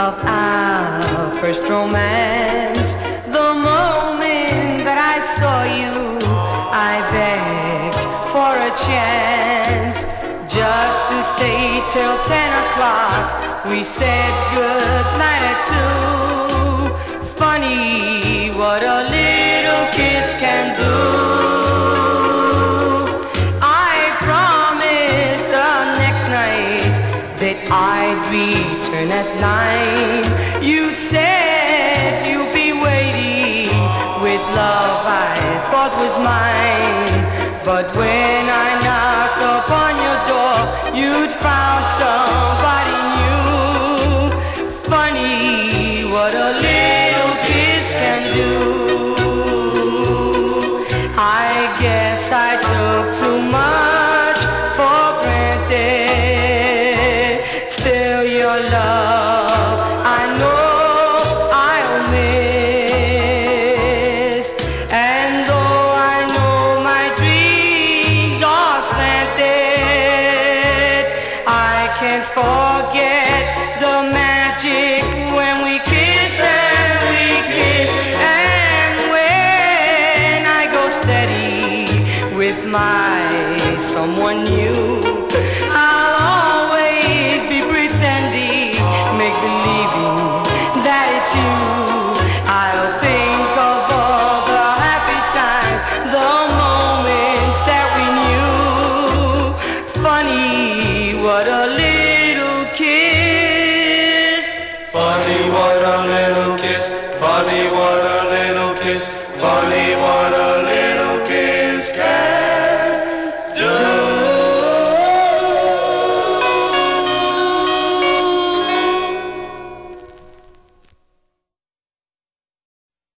of our first romance. The moment that I saw you, I begged for a chance just to stay till 10 o'clock. We said good night at 2. Funny what a little kiss can do. I promised the next night that I'd return at 9. You said you'd be waiting with love I thought was mine. But when I knocked upon your door, you'd found somebody new. Funny what a little kiss can do. I guess I took too much for granted. Still your love, I know I'll miss. And though I know my dreams are slanted, I can't forget the magic when we kissed and we kissed. And when I go steady with my someone new, I'll always be pretending, make believing that it's you. I'll think of all the happy time, the moments that we knew. Funny what a little kiss. Funny what a little kiss. Funny what a little kiss. Funny